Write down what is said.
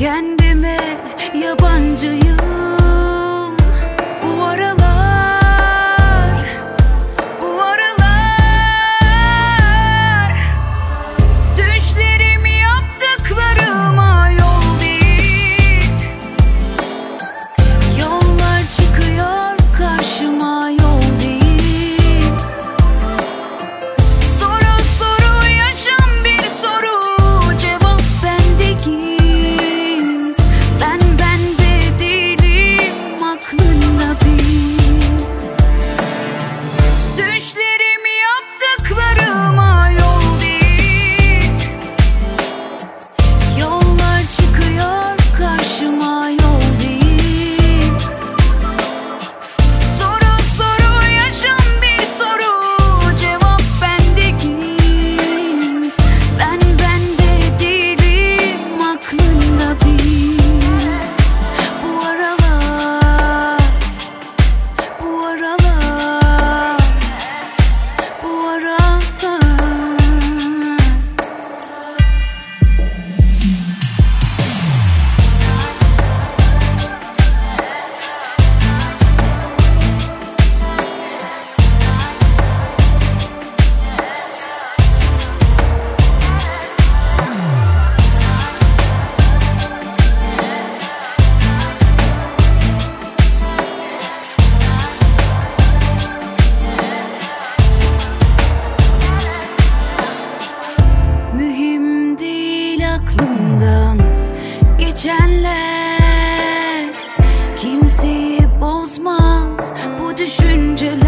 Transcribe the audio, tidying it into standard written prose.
Kendime yabancıyım bu aralar, bu aralar. Düşlerim yaptıklarıma yol değil. Yollar çıkıyor karşıma, yol değil. Soru soru yaşam bir soru, cevap bendeki. Düşlerim yaptıklarıma yol değil. Yollar çıkıyor karşıma, yol değil. Soru soru yaşam bir soru, cevap bendeki. Ben bende değilim, aklında biz. Bu aralar, bu aralar, bu aralar. Mühim değil aklımdan geçenler, kimseyi bozmaz bu düşünceler.